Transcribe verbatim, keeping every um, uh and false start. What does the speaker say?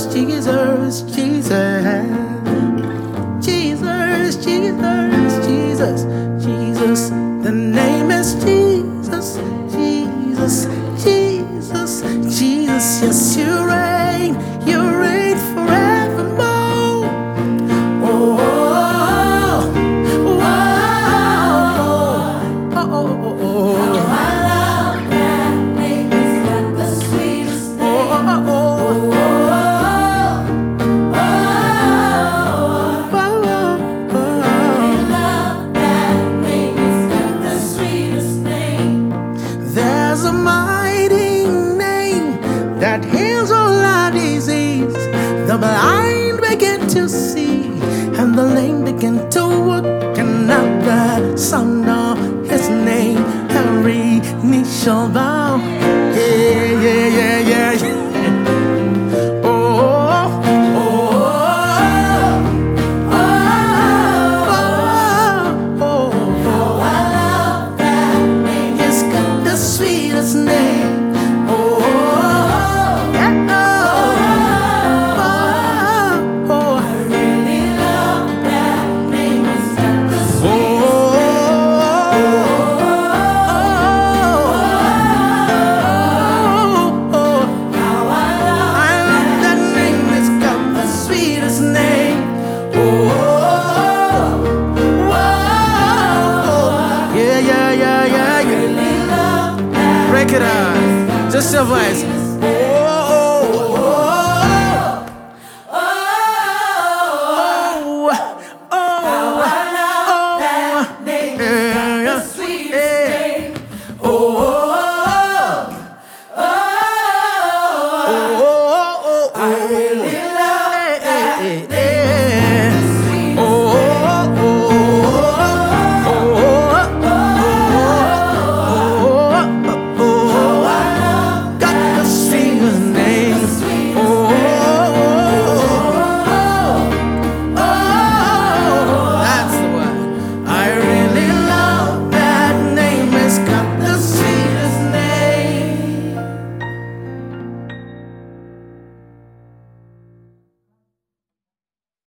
Jesus, Jesus, Jesus, Jesus, Jesus, Jesus. The name is Jesus, Jesus, Jesus, Jesus. Yes, you reign, you reign forevermore. Oh, oh, oh, oh, oh, oh, oh. There's a mighty name that heals all our disease. The blind begin to see, and the lame begin to walk. And at the sound of His name, every knee shall bow. Yeah, yeah, yeah, yeah, yeah. Oh, oh, oh, oh, oh, oh. It's got the sweetest name. Oh, yeah, oh, oh, I really love that name. It's got the sweetest name. Oh, oh, how I love that name. It's got the sweetest name. Oh, yeah, yeah, yeah, yeah, yeah. Break it out. Just your voice. Oh, oh, oh, oh, oh, oh, oh, yeah, yeah. Oh, oh, oh, oh, I really love that.